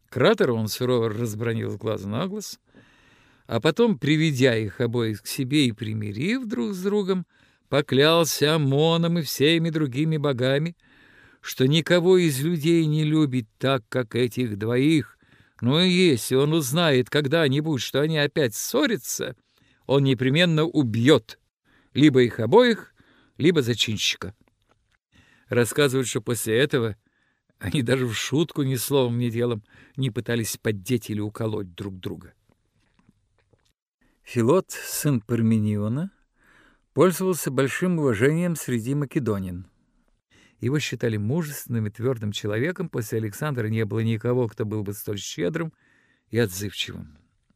Кратера он сурово разбранил с глазу на глаз, а потом, приведя их обоих к себе и примирив друг с другом, поклялся Амоном и всеми другими богами, что никого из людей не любит так, как этих двоих. Но и если он узнает когда-нибудь, что они опять ссорятся, он непременно убьет либо их обоих, либо зачинщика. Рассказывают, что после этого они даже в шутку ни словом, ни делом не пытались поддеть или уколоть друг друга. Филот, сын Пармениона, пользовался большим уважением среди македонин. Его считали мужественным и твердым человеком. После Александра не было никого, кто был бы столь щедрым и отзывчивым.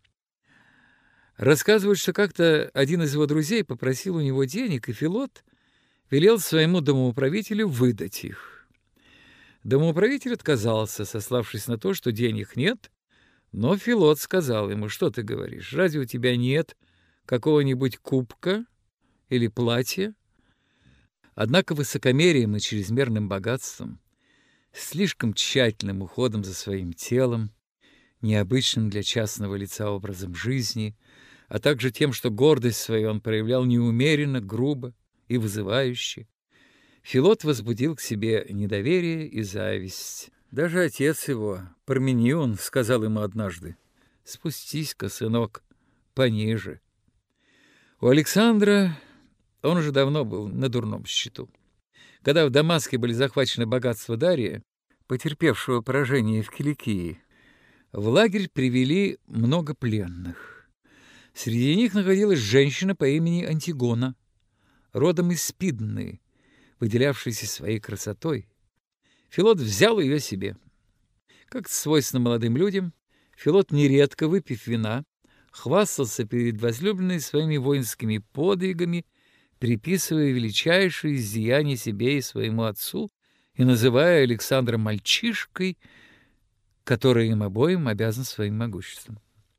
Рассказывают, что как-то один из его друзей попросил у него денег, и Филот велел своему домоуправителю выдать их. Домоуправитель отказался, сославшись на то, что денег нет, но Филот сказал ему: «Что ты говоришь? Разве у тебя нет какого-нибудь кубка или платья?» Однако высокомерием и чрезмерным богатством, слишком тщательным уходом за своим телом, необычным для частного лица образом жизни, а также тем, что гордость свою он проявлял неумеренно, грубо и вызывающе, Филот возбудил к себе недоверие и зависть. Даже отец его, Парменион, сказал ему однажды: «Спустись-ка, сынок, пониже». У Александра он уже давно был на дурном счету. Когда в Дамаске были захвачены богатства Дария, потерпевшего поражение в Киликии, в лагерь привели много пленных. Среди них находилась женщина по имени Антигона, родом из Спидны, выделявшаяся своей красотой. Филот взял ее себе. Как свойственно молодым людям, Филот, нередко выпив вина, хвастался перед возлюбленной своими воинскими подвигами, приписывая величайшие изъяния себе и своему отцу и называя Александра мальчишкой, который им обоим обязан своим могуществом.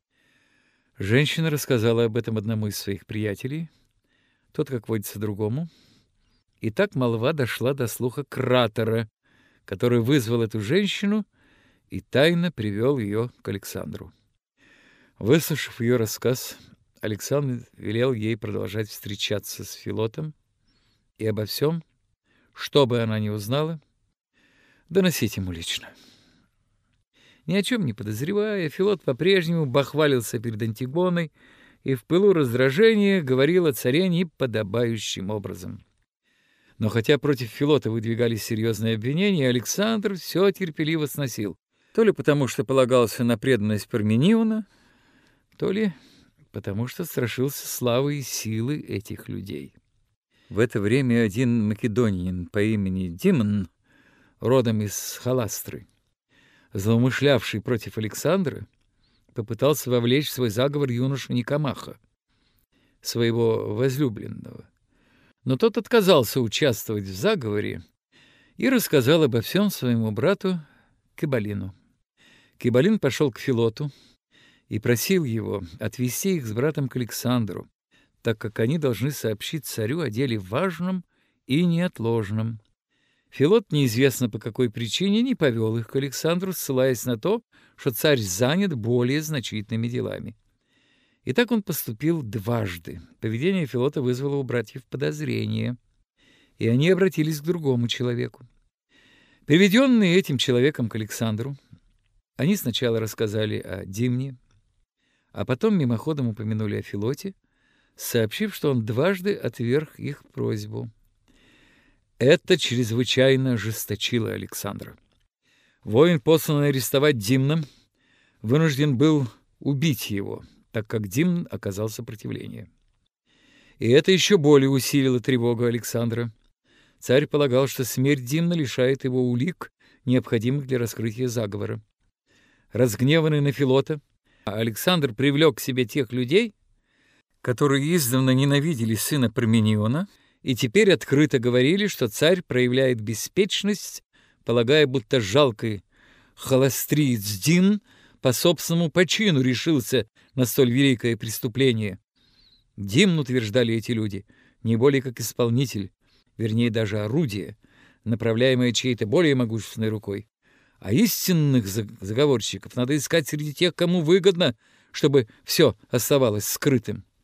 Женщина рассказала об этом одному из своих приятелей, тот, как водится, другому, и так молва дошла до слуха Кратера, который вызвал эту женщину и тайно привел ее к Александру. Выслушав ее рассказ, Александр велел ей продолжать встречаться с Филотом и обо всем, что бы она ни узнала, доносить ему лично. Ни о чем не подозревая, Филот по-прежнему бахвалился перед Антигоной и в пылу раздражения говорил о царе неподобающим образом. Но хотя против Филота выдвигались серьезные обвинения, Александр все терпеливо сносил, то ли потому, что полагался на преданность Пармениона, то ли потому, что страшился славы и силы этих людей. В это время один македонянин по имени Димон, родом из Халастры, злоумышлявший против Александра, попытался вовлечь в свой заговор юношу Никомаха, своего возлюбленного. Но тот отказался участвовать в заговоре и рассказал обо всем своему брату Кибалину. Кибалин пошел к Филоту и просил его отвести их с братом к Александру, так как они должны сообщить царю о деле важном и неотложном. Филот, неизвестно по какой причине, не повел их к Александру, ссылаясь на то, что царь занят более значительными делами. И так он поступил дважды. Поведение Филота вызвало у братьев подозрение, и они обратились к другому человеку. Приведенные этим человеком к Александру, они сначала рассказали о Димне, а потом мимоходом упомянули о Филоте, сообщив, что он дважды отверг их просьбу. Это чрезвычайно ожесточило Александра. Воин, посланный арестовать Димна, вынужден был убить его, так как Димн оказал сопротивление. И это еще более усилило тревогу Александра. Царь полагал, что смерть Димна лишает его улик, необходимых для раскрытия заговора. Разгневанный на Филота, Александр привлек к себе тех людей, которые издавна ненавидели сына Пармениона и теперь открыто говорили, что царь проявляет беспечность, полагая, будто жалкий холостриец Димн по собственному почину решился на столь великое преступление. Димн, утверждали эти люди, не более как исполнитель, вернее даже орудие, направляемое чьей-то более могущественной рукой, А истинных заговорщиков надо искать среди тех, кому выгодно, чтобы все оставалось скрытым.